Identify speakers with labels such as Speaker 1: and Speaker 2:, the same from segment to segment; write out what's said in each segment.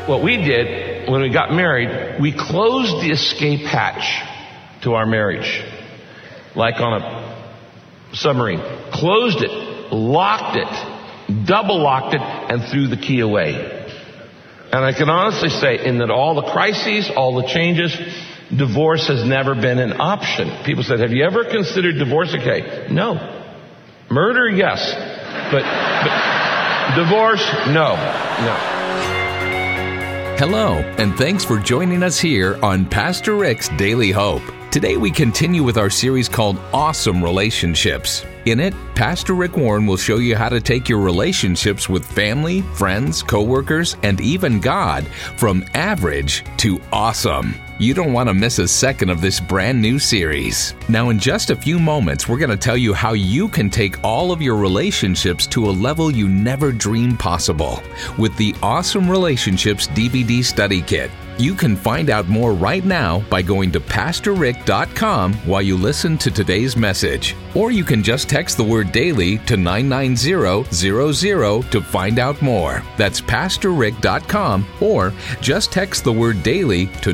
Speaker 1: what we did when we got married, we closed the escape hatch to our marriage, like on a submarine. Closed it, locked it, double locked it, and threw the key away. And I can honestly say, in that all the crises, all the changes, divorce has never been an option. People said, have you ever considered divorce? Okay, no. Murder, yes. But divorce, no.
Speaker 2: Hello, and thanks for joining us here on Pastor Rick's Daily Hope. Today we continue with our series called Awesome Relationships. In it, Pastor Rick Warren will show you how to take your relationships with family, friends, coworkers, and even God from average to awesome. You don't want to miss a second of this brand new series. Now, in just a few moments, we're going to tell you how you can take all of your relationships to a level you never dreamed possible with the Awesome Relationships DVD Study Kit. You can find out more right now by going to PastorRick.com while you listen to today's message. Or you can just text the word daily to 99000 to find out more. That's PastorRick.com, or just text the word daily to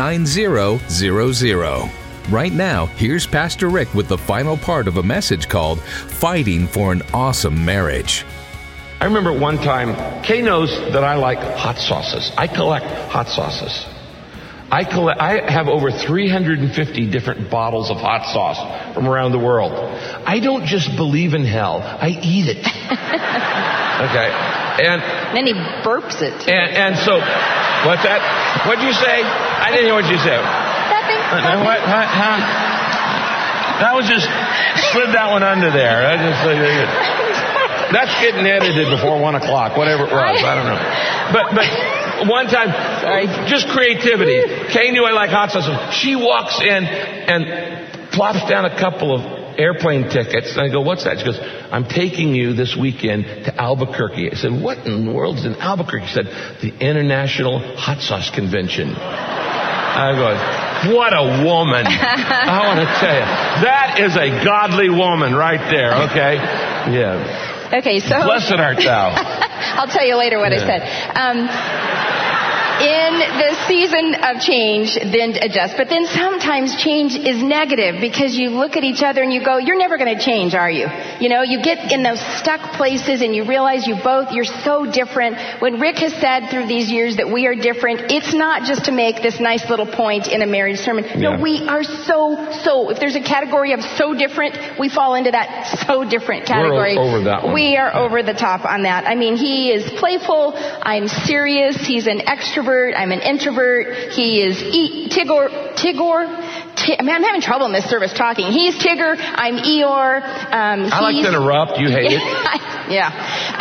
Speaker 2: 99000. Right now, here's Pastor Rick with the final part of a message called Fighting for an Awesome Marriage.
Speaker 1: I remember one time, Kay knows that I like hot sauces. I collect hot sauces. I have over 350 different bottles of hot sauce from around the world. I don't just believe in hell, I eat it. Okay. And
Speaker 3: then he burps it.
Speaker 1: And so, what's that? What'd you say? I didn't hear what you said.
Speaker 3: Nothing.
Speaker 1: What? Huh? That was just, slid that one under there. That's getting edited before 1 o'clock, whatever it was. I don't know. But one time, just creativity. Kay knew I like hot sauce. She walks in and plops down a couple of airplane tickets. And I go, what's that? She goes, I'm taking you this weekend to Albuquerque. I said, what in the world is in Albuquerque? She said, the International Hot Sauce Convention. I go, what a woman. I want to tell you, that is a godly woman right there, okay? Yeah.
Speaker 3: Okay, so
Speaker 1: blessed art thou.
Speaker 3: I'll tell you later what I said. In the season of change, then adjust. But then sometimes change is negative because you look at each other and you go, you're never going to change, are you? You know, you get in those stuck places and you realize you're so different. When Rick has said through these years that we are different, it's not just to make this nice little point in a marriage sermon. No, we are so, if there's a category of so different, we fall into that so different category.
Speaker 1: We're over that one.
Speaker 3: We are over the top on that. I mean, he is playful. I'm serious. He's an extrovert. I'm an introvert. He is Tigor. I'm having trouble in this service talking. He's Tigger. I'm Eeyore.
Speaker 1: I like to interrupt. You hate it.
Speaker 3: Yeah.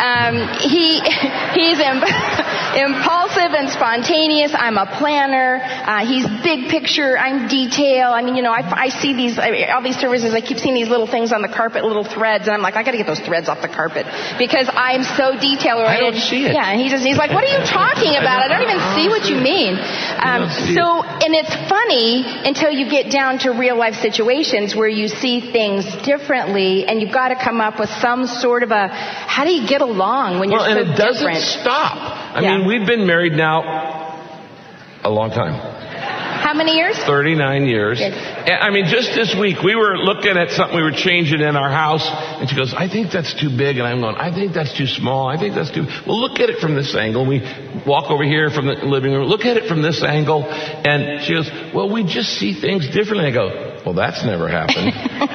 Speaker 3: He's impulsive and spontaneous. I'm a planner. He's big picture. I'm detail. I mean, you know, I see all these services. I keep seeing these little things on the carpet, little threads, and I'm like, I got to get those threads off the carpet because I'm so detail oriented.
Speaker 1: I don't see it.
Speaker 3: Yeah, and he's like, what are you talking about? I don't even see what you mean. And it's funny until you get down to real life situations where you see things differently, and you've got to come up with some sort of how do you get along when you're so different?
Speaker 1: And it doesn't stop. I mean, we've been married now a long time.
Speaker 3: How many years?
Speaker 1: 39 years.
Speaker 3: Good.
Speaker 1: I mean, just this week, we were looking at something we were changing in our house, and she goes, I think that's too big. And I'm going, I think that's too small. I think that's too... Well, look at it from this angle. We walk over here from the living room. Look at it from this angle. And she goes, well, we just see things differently. I go, well, that's never happened.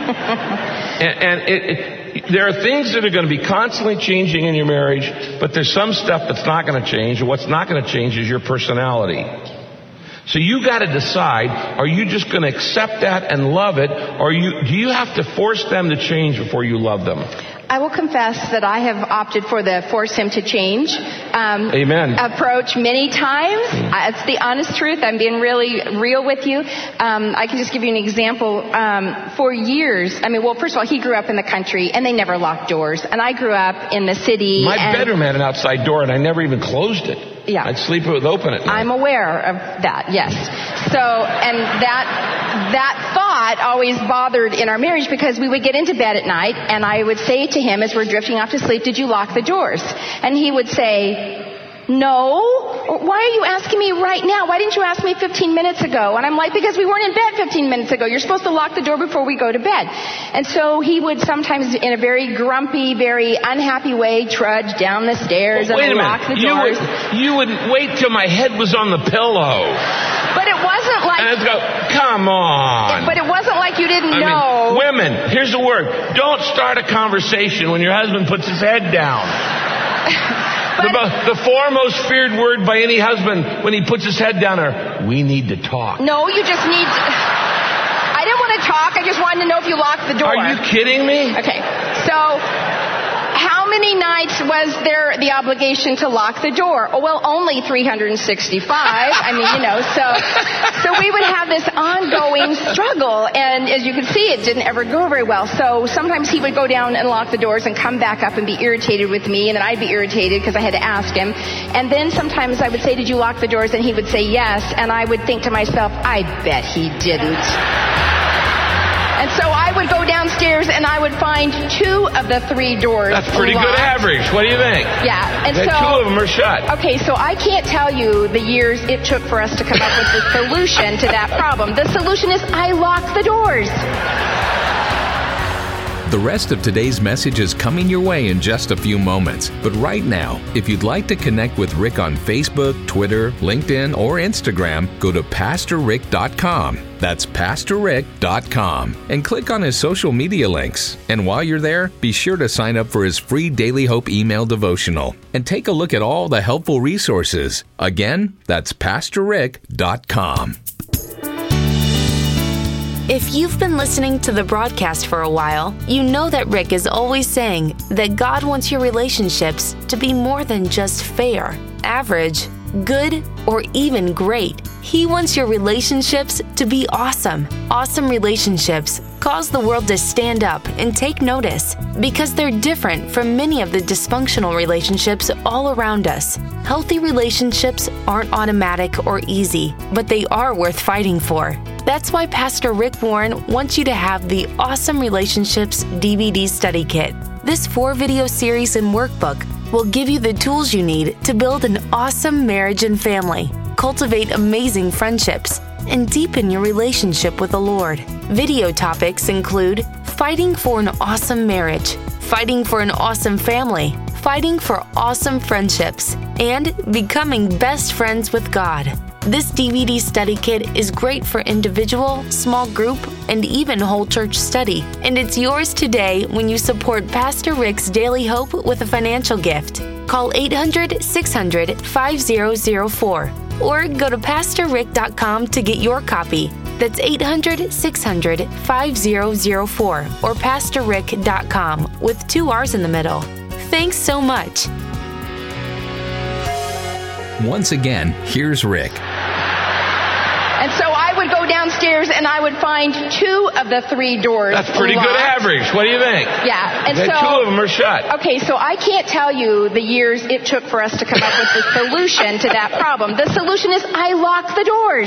Speaker 1: There are things that are going to be constantly changing in your marriage, but there's some stuff that's not going to change, and what's not going to change is your personality. So you got to decide, are you just going to accept that and love it, or do you have to force them to change before you love them?
Speaker 3: I will confess that I have opted for the force him to change
Speaker 1: Amen.
Speaker 3: approach many times. It's the honest truth. I'm being really real with you. I can just give you an example. For years, first of all, he grew up in the country and they never locked doors. And I grew up in the city.
Speaker 1: My bedroom had an outside door and I never even closed it.
Speaker 3: Yeah.
Speaker 1: I'd sleep with it open at night.
Speaker 3: I'm aware of that, yes. So, and that thought always bothered in our marriage because we would get into bed at night and I would say to him as we're drifting off to sleep, did you lock the doors? And he would say, No. Why are you asking me right now? Why didn't you ask me 15 minutes ago? And I'm like, because we weren't in bed 15 minutes ago. You're supposed to lock the door before we go to bed. And so he would sometimes, in a very grumpy, very unhappy way, trudge down the stairs and lock the doors.
Speaker 1: You would wait till my head was on the pillow.
Speaker 3: But it wasn't like...
Speaker 1: And I'd go, come on.
Speaker 3: But it wasn't like you didn't know.
Speaker 1: Women, here's the word. Don't start a conversation when your husband puts his head down. The foremost feared word by any husband when he puts his head down are, we need to talk.
Speaker 3: No, you just need to... I didn't want to talk. I just wanted to know if you locked the door.
Speaker 1: Are you kidding me?
Speaker 3: Okay. So... how many nights was there the obligation to lock the door? Oh, well, only 365. I mean, so we would have this ongoing struggle. And as you can see, it didn't ever go very well. So sometimes he would go down and lock the doors and come back up and be irritated with me. And then I'd be irritated because I had to ask him. And then sometimes I would say, did you lock the doors? And he would say yes. And I would think to myself, I bet he didn't. And so I would go downstairs and I would find 2 of the 3 doors.
Speaker 1: That's pretty
Speaker 3: locked.
Speaker 1: good average. What do you think?
Speaker 3: Yeah. And
Speaker 1: so 2 of them are shut.
Speaker 3: Okay, so I can't tell you the years it took for us to come up with the solution to that problem. The solution is I locked the doors.
Speaker 2: The rest of today's message is coming your way in just a few moments. But right now, if you'd like to connect with Rick on Facebook, Twitter, LinkedIn, or Instagram, go to PastorRick.com. That's PastorRick.com. And click on his social media links. And while you're there, be sure to sign up for his free Daily Hope email devotional. And take a look at all the helpful resources. Again, that's PastorRick.com.
Speaker 4: If you've been listening to the broadcast for a while, you know that Rick is always saying that God wants your relationships to be more than just fair, average, good, or even great. He wants your relationships to be awesome. Awesome relationships cause the world to stand up and take notice because they're different from many of the dysfunctional relationships all around us. Healthy relationships aren't automatic or easy, but they are worth fighting for. That's why Pastor Rick Warren wants you to have the Awesome Relationships DVD Study Kit. This 4-video series and workbook will give you the tools you need to build an awesome marriage and family, cultivate amazing friendships, and deepen your relationship with the Lord. Video topics include fighting for an awesome marriage, fighting for an awesome family, fighting for awesome friendships, and becoming best friends with God. This DVD study kit is great for individual, small group, and even whole church study. And it's yours today when you support Pastor Rick's Daily Hope with a financial gift. Call 800-600-5004 or go to PastorRick.com to get your copy. That's 800-600-5004 or PastorRick.com with 2 R's in the middle. Thanks so much.
Speaker 2: Once again, here's Rick.
Speaker 3: And so I would go downstairs and I would find 2 of the 3 doors.
Speaker 1: That's pretty
Speaker 3: locked.
Speaker 1: good average. What do you think?
Speaker 3: Yeah. And so
Speaker 1: 2 of them are shut.
Speaker 3: Okay, so I can't tell you the years it took for us to come up with the solution to that problem. The solution is I locked the doors.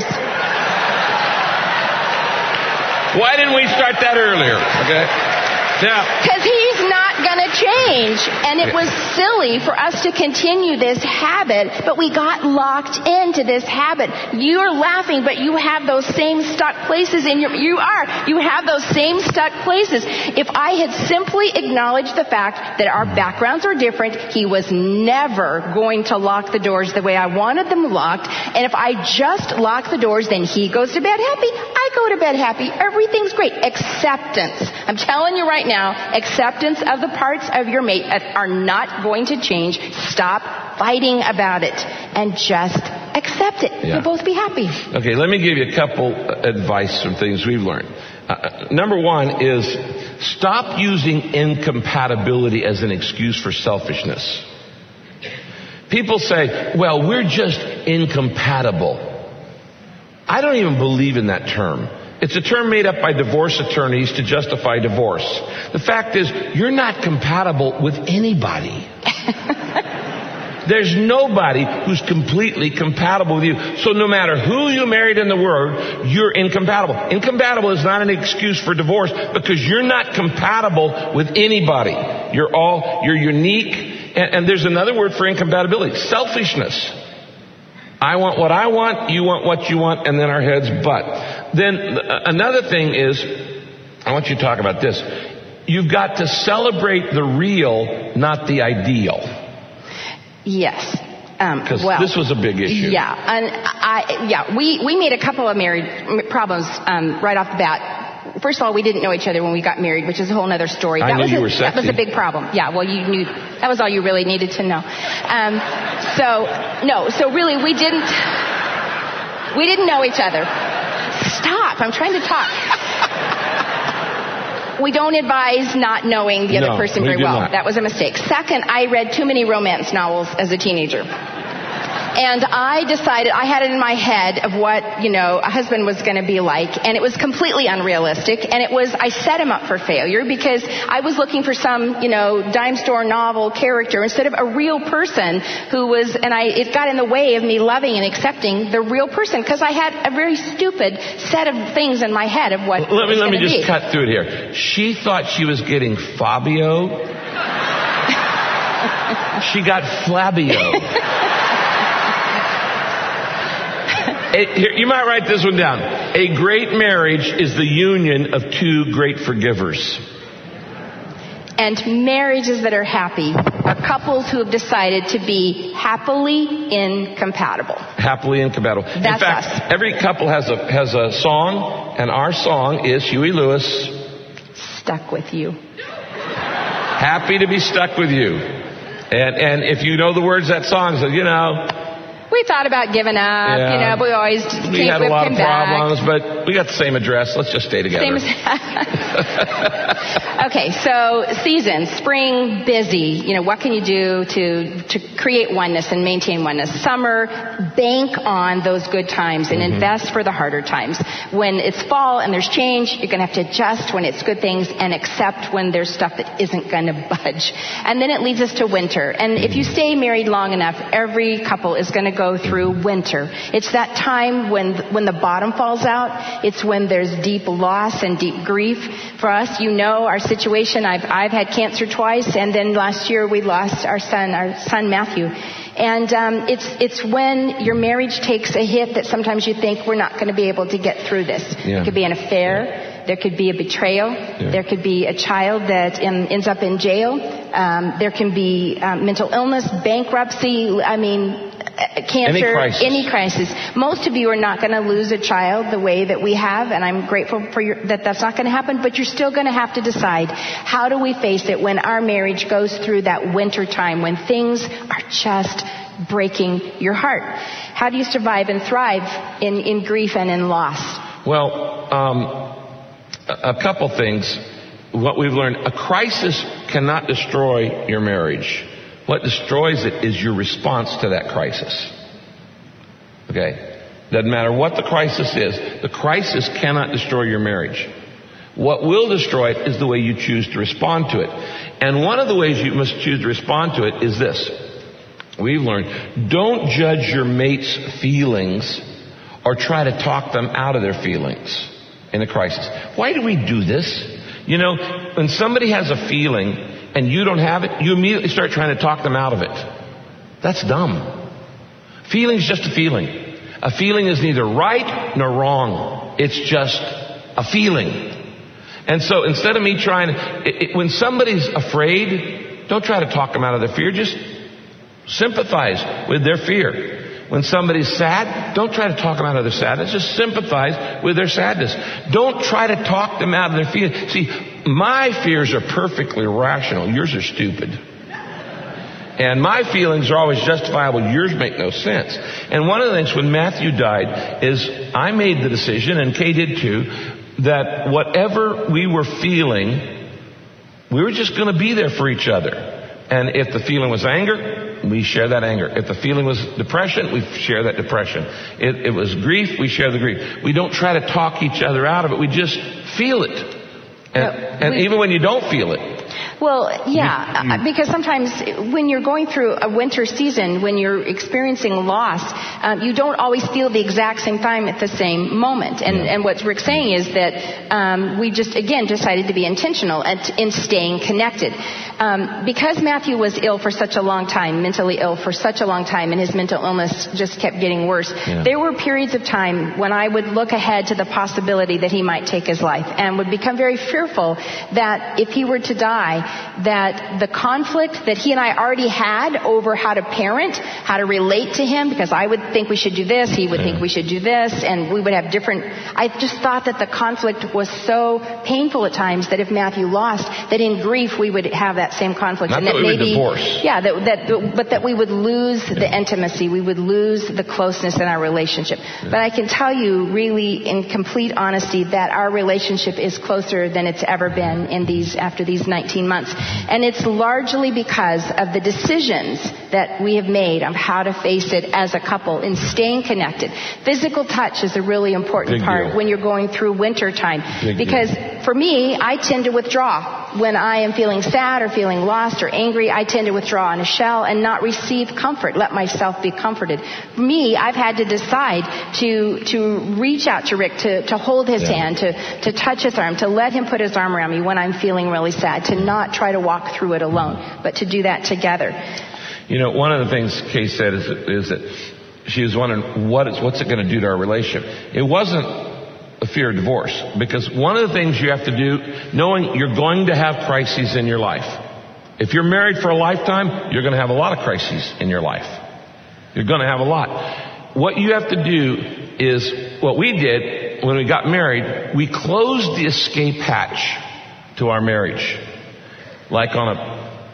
Speaker 1: Why didn't we start that earlier? Okay. Yeah.
Speaker 3: Because he's not going to change. And it was silly for us to continue this habit, but we got locked into this habit. You're laughing, but you have those same stuck places in you have those same stuck places. If I had simply acknowledged the fact that our backgrounds are different, he was never going to lock the doors the way I wanted them locked. And if I just lock the doors, then he goes to bed happy, I go to bed happy. Everything's great. Acceptance. I'm telling you right now, acceptance of the parts of your mate that are not going to change. Stop fighting about it and just accept it.
Speaker 1: Yeah.
Speaker 3: You'll both be happy.
Speaker 1: Okay, let me give you a couple advice from things we've learned. Number 1 is stop using incompatibility as an excuse for selfishness. People say, well, we're just incompatible. I don't even believe in that term. It's a term made up by divorce attorneys to justify divorce. The fact is, you're not compatible with anybody. There's nobody who's completely compatible with you. So no matter who you married in the world, you're incompatible. Incompatible is not an excuse for divorce because you're not compatible with anybody. You're unique And there's another word for incompatibility, selfishness. I want what I want, you want what you want, and then our heads butt. Then another thing is, I want you to talk about this. You've got to celebrate the real, not the ideal.
Speaker 3: Yes.
Speaker 1: Because this was a big issue.
Speaker 3: Yeah. And we made a couple of married problems right off the bat. First of all, we didn't know each other when we got married, which is a whole other story.
Speaker 1: I knew you were sexy.
Speaker 3: That was a big problem. Yeah, well, you knew. That was all you really needed to know. So really, we didn't know each other. Stop, I'm trying to talk. We don't advise not knowing the other person very well. That was a mistake. Second, I read too many romance novels as a teenager. And I decided, I had it in my head of what, a husband was going to be like. And it was completely unrealistic. And I set him up for failure because I was looking for some, dime store novel character instead of a real person who was, it got in the way of me loving and accepting the real person because I had a very stupid set of things in my head of what
Speaker 1: Let me just cut through it here. She thought she was getting Fabio. She got Flabio. You might write this one down. A great marriage is the union of two great forgivers.
Speaker 3: And marriages that are happy are couples who have decided to be happily incompatible.
Speaker 1: Happily incompatible.
Speaker 3: That's
Speaker 1: in fact,
Speaker 3: us.
Speaker 1: Every couple has a song, and our song is Huey Lewis.
Speaker 3: Stuck with you.
Speaker 1: Happy to be stuck with you. And if you know the words of that song, so
Speaker 3: we thought about giving up, but we always
Speaker 1: we had a lot of problems, but we got the same address. Let's just stay together.
Speaker 3: Okay, so seasons, spring, busy. What can you do to create oneness and maintain oneness? Summer, bank on those good times and invest for the harder times. When it's fall and there's change, you're going to have to adjust when it's good things and accept when there's stuff that isn't going to budge. And then it leads us to winter. And if you stay married long enough, every couple is going to go through winter. It's that time when the bottom falls out. It's when there's deep loss and deep grief. For us, our situation. I've had cancer twice, and then last year we lost our son Matthew. And it's when your marriage takes a hit that sometimes you think we're not going to be able to get through this.
Speaker 1: Yeah.
Speaker 3: It could be an affair. There could be a betrayal. Yeah. There could be a child that ends up in jail. There can be mental illness, bankruptcy. Cancer, any crisis. Most of you are not going to lose a child the way that we have, and I'm grateful for that's not going to happen, but you're still going to have to decide, how do we face it when our marriage goes through that winter time, when things are just breaking your heart? How do you survive and thrive in grief and in loss?
Speaker 1: Well, a couple things. What we've learned, a crisis cannot destroy your marriage. What destroys it is your response to that crisis. Okay? Doesn't matter what the crisis is. The crisis cannot destroy your marriage. What will destroy it is the way you choose to respond to it. And one of the ways you must choose to respond to it is this. We've learned, don't judge your mate's feelings or try to talk them out of their feelings in a crisis. Why do we do this? When somebody has a feeling and you don't have it, you immediately start trying to talk them out of it. That's dumb. Feeling's just a feeling. A feeling is neither right nor wrong. It's just a feeling. And so instead of me when somebody's afraid, don't try to talk them out of their fear. Just sympathize with their fear. When somebody's sad, don't try to talk them out of their sadness. Just sympathize with their sadness. Don't try to talk them out of their feelings. See, my fears are perfectly rational. Yours are stupid. And my feelings are always justifiable. Yours make no sense. And one of the things when Matthew died is I made the decision, and Kay did too, that whatever we were feeling, we were just going to be there for each other. And if the feeling was anger, we share that anger. If the feeling was depression, we share that depression. If it was grief, we share the grief. We don't try to talk each other out of it. We just feel it. And even when you don't feel it.
Speaker 3: Well, yeah, because sometimes when you're going through a winter season, when you're experiencing loss, you don't always feel the exact same time at the same moment. And what Rick's saying is that we just, again, decided to be intentional in staying connected. Because Matthew was ill for such a long time, mentally ill for such a long time, and his mental illness just kept getting worse, there were periods of time when I would look ahead to the possibility that he might take his life and would become very fearful that if he were to die, that the conflict that he and I already had over how to parent, how to relate to him, because I would think we should do this, he would think we should do this, and we would have different... I just thought that the conflict was so painful at times that if Matthew lost, that in grief we would have that same conflict.
Speaker 1: Not
Speaker 3: and
Speaker 1: that we would divorce.
Speaker 3: Yeah, but that we would lose the intimacy, we would lose the closeness in our relationship. But I can tell you really in complete honesty that our relationship is closer than it's ever been after these 19 months. And it's largely because of the decisions that we have made on how to face it as a couple in staying connected. Physical touch is a really important part when you're going through winter time. Because for me, I tend to withdraw. When I am feeling sad or feeling lost or angry, I tend to withdraw in a shell and not receive comfort, let myself be comforted. For me, I've had to decide to reach out to Rick, to hold his hand, to touch his arm, to let him put his arm around me when I'm feeling really sad, to not try to walk through it alone, but to do that together.
Speaker 1: You know, one of the things Kay said is that she was wondering what's it going to do to our relationship. It wasn't a fear of divorce, because one of the things you have to do, knowing you're going to have crises in your life. If you're married for a lifetime, you're going to have a lot of crises in your life. You're going to have a lot. What you have to do is, what we did when we got married, we closed the escape hatch to our marriage. Like on a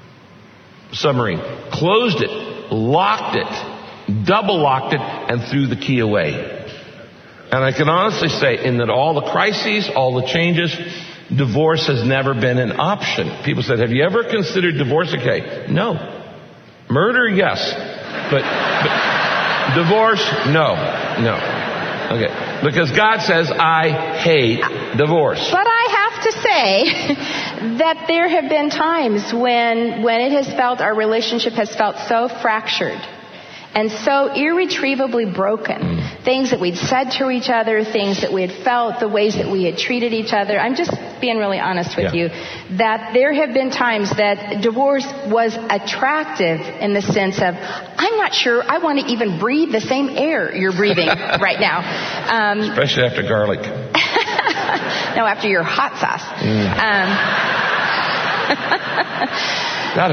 Speaker 1: submarine. Closed it, locked it, double locked it, and threw the key away. And I can honestly say, in that all the crises, all the changes, divorce has never been an option. People said, have you ever considered divorce? Okay. No. Murder, yes. But divorce, no. Okay. Because God says, I hate divorce.
Speaker 3: But I have to say that there have been times when it has felt, our relationship has felt so fractured and so irretrievably broken. Things that we'd said to each other, things that we had felt, the ways that we had treated each other. I'm just being really honest with you, that there have been times that divorce was attractive in the sense of, I'm not sure I want to even breathe the same air you're breathing right now.
Speaker 1: Especially after garlic.
Speaker 3: No, after your hot sauce.
Speaker 1: That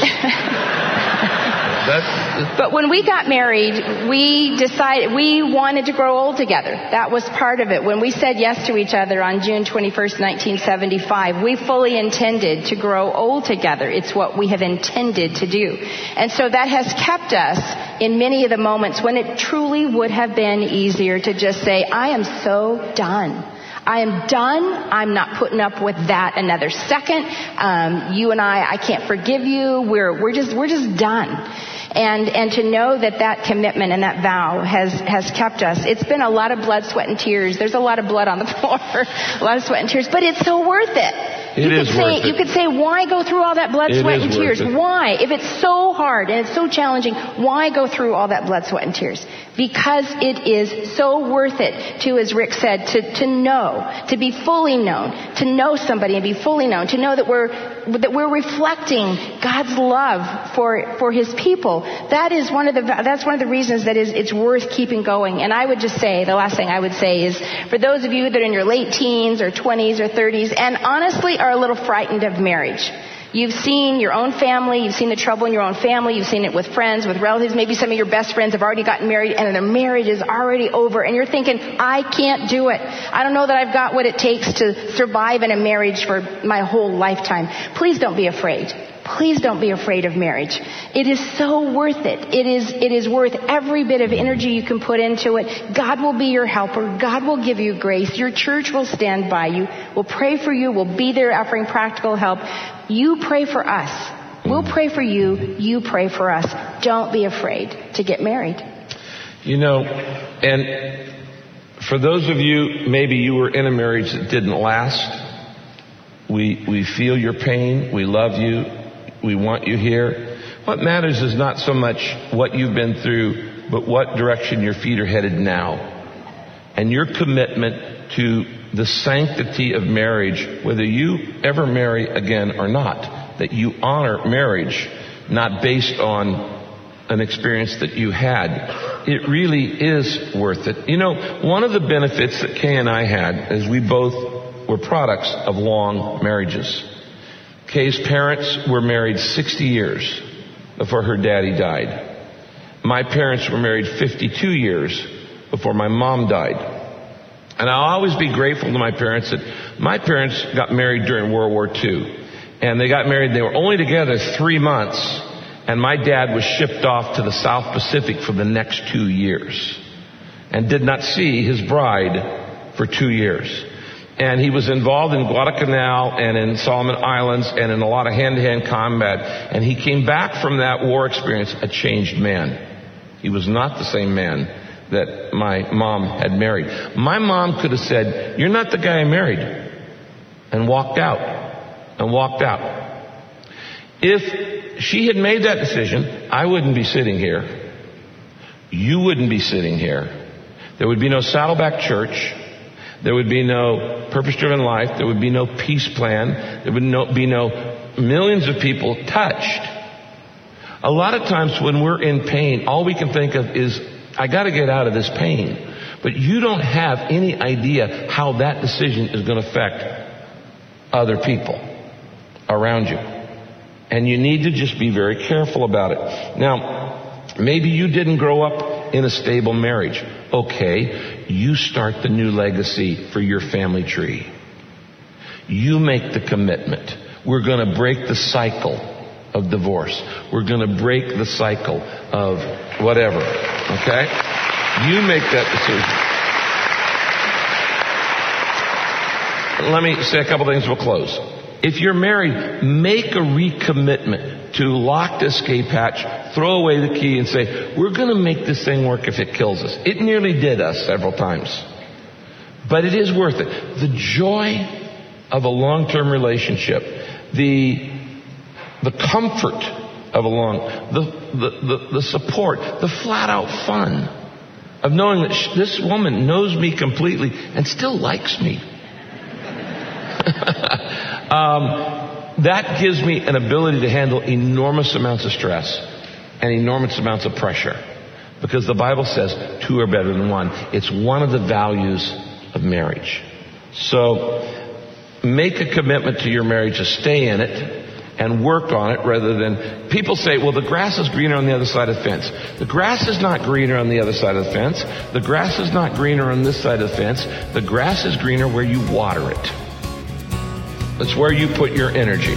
Speaker 1: hurts.
Speaker 3: But when we got married, we decided we wanted to grow old together. That was part of it. When we said yes to each other on June 21st, 1975, we fully intended to grow old together. It's what we have intended to do. And so that has kept us in many of the moments when it truly would have been easier to just say, I am so done. I am done. I'm not putting up with that another second. You and I can't forgive you. We're just done. And to know that commitment and that vow has kept us. It's been a lot of blood, sweat, and tears. There's a lot of blood on the floor, a lot of sweat and tears, but it's so worth it. You could say, why go through all that blood, sweat, and tears? Why? If it's so hard and it's so challenging, why go through all that blood, sweat, and tears? Because it is so worth it to, as Rick said, to know, to be fully known, to know somebody and be fully known, to know that we're reflecting God's love for His people. That's one of the reasons that it's worth keeping going. And I would just say, the last thing I would say is, for those of you that are in your late teens or 20s or 30s, and honestly are a little frightened of marriage. You've seen your own family, you've seen the trouble in your own family, you've seen it with friends, with relatives, maybe some of your best friends have already gotten married and their marriage is already over, and you're thinking, I can't do it. I don't know that I've got what it takes to survive in a marriage for my whole lifetime. Please don't be afraid. Please don't be afraid of marriage. It is so worth it. It is worth every bit of energy you can put into it. God will be your helper. God will give you grace. Your church will stand by you. We'll pray for you. We'll be there offering practical help. You pray for us. We'll pray for you. You pray for us. Don't be afraid to get married.
Speaker 1: You know, and for those of you, maybe you were in a marriage that didn't last. We feel your pain. We love you. We want you here. What matters is not so much what you've been through, but what direction your feet are headed now. And your commitment to the sanctity of marriage, whether you ever marry again or not. that you honor marriage, not based on an experience that you had. It really is worth it. You know, one of the benefits that Kay and I had is we both were products of long marriages. Kay's parents were married 60 years before her daddy died. My parents were married 52 years before my mom died. And I'll always be grateful to my parents that my parents got married during World War II. And they got married, they were only together 3 months, and my dad was shipped off to the South Pacific for the next 2 years and did not see his bride for 2 years. And he was involved in Guadalcanal and in Solomon Islands and in a lot of hand-to-hand combat. And he came back from that war experience a changed man. He was not the same man that my mom had married. My mom could have said, "You're not the guy I married," and walked out. If she had made that decision, I wouldn't be sitting here. You wouldn't be sitting here. There would be no Saddleback Church. There would be no purpose-driven life. There would be no peace plan. There would be no millions of people touched. A lot of times when we're in pain, all we can think of is, I got to get out of this pain. But you don't have any idea how that decision is going to affect other people around you. And you need to just be very careful about it. Now, maybe you didn't grow up in a stable marriage. Okay, you start the new legacy for your family tree. You make the commitment. We're going to break the cycle of divorce. We're going to break the cycle of whatever. Okay? You make that decision. Let me say a couple things, we'll close. If you're married, make a recommitment to lock the escape hatch, throw away the key, and say, we're going to make this thing work if it kills us. It nearly did us several times. But it is worth it. The joy of a long-term relationship, the comfort of the support, the flat-out fun of knowing that this woman knows me completely and still likes me. That gives me an ability to handle enormous amounts of stress and enormous amounts of pressure, because the Bible says 2 are better than 1. It's one of the values of marriage. So make a commitment to your marriage to stay in it and work on it, rather than, people say, well, the grass is greener on the other side of the fence. The grass is not greener on the other side of the fence. The grass is not greener on this side of the fence. The grass is greener where you water it. That's where you put your energy.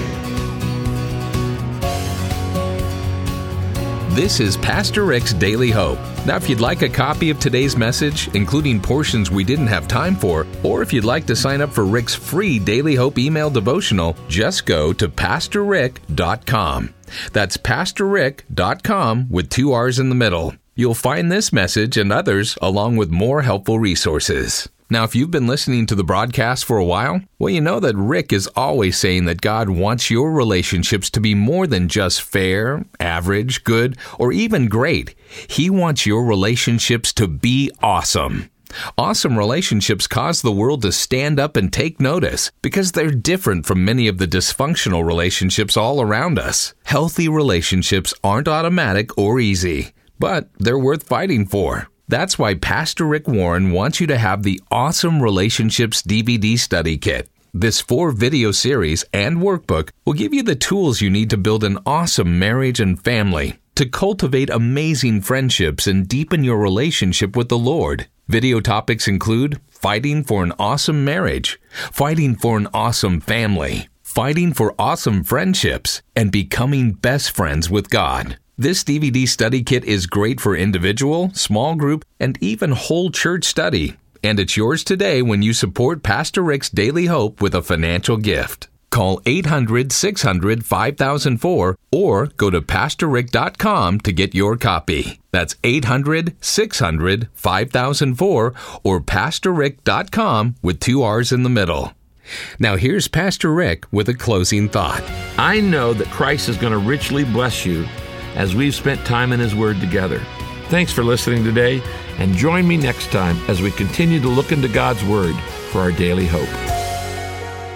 Speaker 2: This is Pastor Rick's Daily Hope. Now, if you'd like a copy of today's message, including portions we didn't have time for, or if you'd like to sign up for Rick's free Daily Hope email devotional, just go to PastorRick.com. That's PastorRick.com with 2 R's in the middle. You'll find this message and others along with more helpful resources. Now, if you've been listening to the broadcast for a while, well, you know that Rick is always saying that God wants your relationships to be more than just fair, average, good, or even great. He wants your relationships to be awesome. Awesome relationships cause the world to stand up and take notice because they're different from many of the dysfunctional relationships all around us. Healthy relationships aren't automatic or easy, but they're worth fighting for. That's why Pastor Rick Warren wants you to have the Awesome Relationships DVD Study Kit. This 4-video series and workbook will give you the tools you need to build an awesome marriage and family, to cultivate amazing friendships and deepen your relationship with the Lord. Video topics include fighting for an awesome marriage, fighting for an awesome family, fighting for awesome friendships, and becoming best friends with God. This DVD study kit is great for individual, small group, and even whole church study. And it's yours today when you support Pastor Rick's Daily Hope with a financial gift. Call 800-600-5004 or go to PastorRick.com to get your copy. That's 800-600-5004 or PastorRick.com with 2 R's in the middle. Now here's Pastor Rick with a closing thought.
Speaker 1: I know that Christ is going to richly bless you as we've spent time in His Word together. Thanks for listening today, and join me next time as we continue to look into God's Word for our daily hope.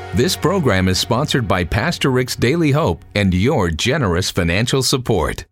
Speaker 2: This program is sponsored by Pastor Rick's Daily Hope and your generous financial support.